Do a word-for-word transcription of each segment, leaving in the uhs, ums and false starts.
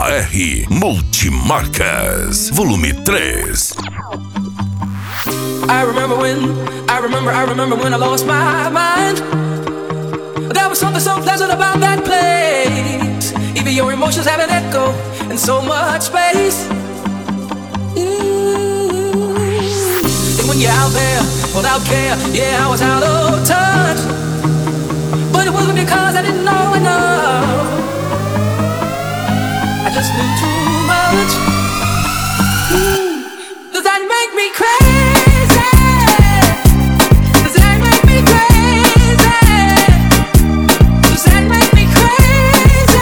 A R Multimarcas, volume três. I remember when, I remember, I remember when I lost my mind. There was something so pleasant about that place. Even your emotions have an echo in so much space. Mm-hmm. And when you're out there without care, yeah, I was out of touch. But it wasn't because I didn't know enough. I just knew too much. Mm. Does that make me crazy? Does that make me crazy? Does that make me crazy?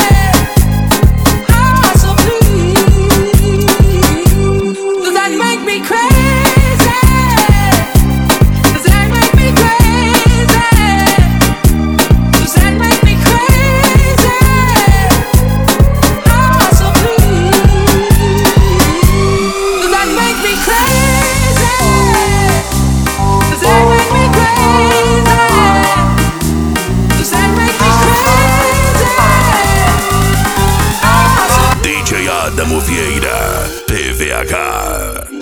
Oh, so please. Does that make me crazy? Does that make me crazy? Does that make me crazy? Oh, so please. Does that make me crazy? Does that make me crazy? Does that make me crazy? Oh, so D J Adamo Vieira, T V H.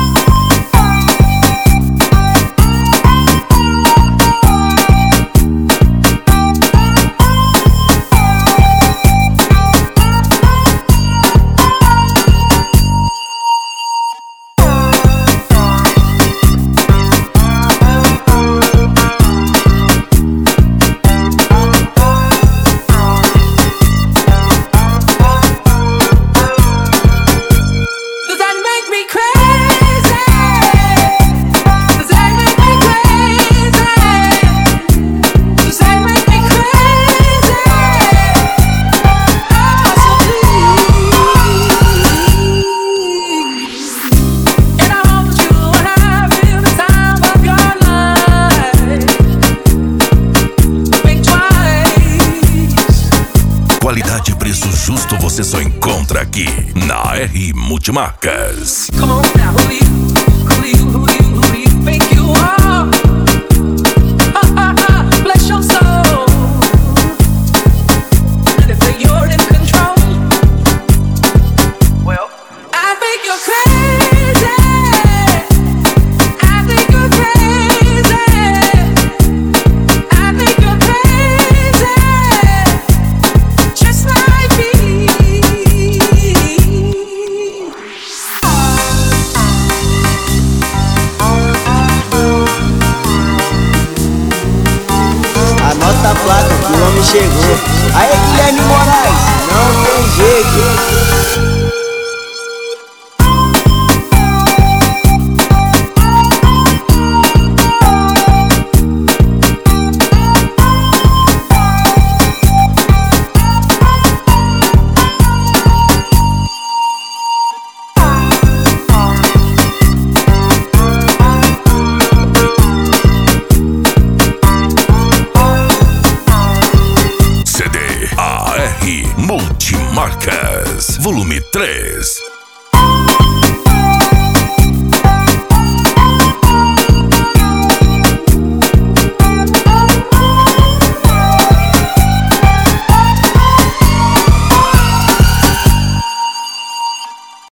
does that make me crazy? Does that make me crazy? Does that make me crazy? Oh, so please. And I hope that you will have the time of your life. Think twice. Qualidade e preço justo você só encontra aqui na R Multimarcas. Come on now, who you, who you, who you, who you think you are? Ha ha ha, bless your soul. And if you're in control, well, I think you're crazy. I think you're crazy. I think you're crazy. Just like me. Anota a placa que o homem chegou. Aí, Guilherme Moraes, não tem jeito. C D A R Multimarcas, volume três.